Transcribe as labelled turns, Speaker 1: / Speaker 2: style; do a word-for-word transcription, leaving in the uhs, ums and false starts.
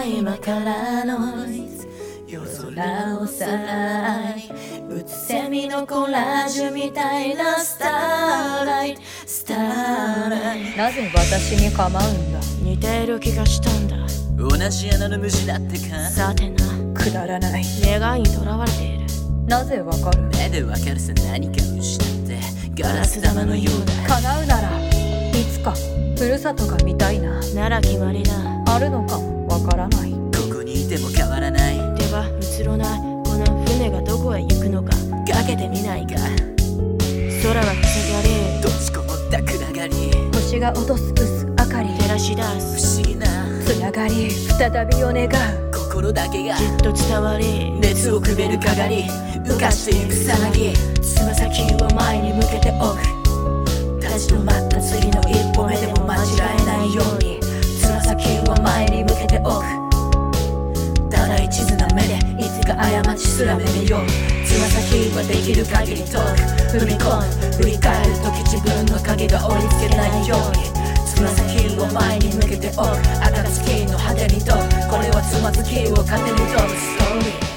Speaker 1: 今からの夜空をさらい映せみのコラージュみたいなスターライトスターライト。
Speaker 2: なぜ私に構うんだ。
Speaker 1: 似ている気がしたんだ。
Speaker 3: 同じ穴の虫だってか。
Speaker 1: さてな、
Speaker 2: くだらない。
Speaker 1: 願いにとらわれている。
Speaker 2: なぜわかる。
Speaker 3: 目でわかるさ、何かを失ってガラス玉のようだ。
Speaker 2: 叶うならいつかふるさとが見たいな。
Speaker 1: なら決まりだ。
Speaker 2: あるのかもわからない。
Speaker 3: ここにいても変わらない。
Speaker 1: では移ろないこの船がどこへ行くのかかけてみないか。空は塞がり
Speaker 3: 閉じこもった暗がり、
Speaker 2: 星が落とす薄明かり
Speaker 1: 照らし出す
Speaker 3: 不思議な
Speaker 2: つながり再びを願う。
Speaker 3: 心だけが
Speaker 1: じっと伝わり
Speaker 3: 熱をくべるかがり浮かしていくさなぎ。
Speaker 1: つま先を前に向けておく。立ち止まった次の一歩目でも間違えないようにつま先を前に向けておく。ただ一途な目でいつか過ちすらめめよう。つま先はできる限り遠く踏み込む。振り返る時自分の影が追いつけないようにつま先を前に向けておく。暁の果てにとこれはつまずきを糧にとるストーリー。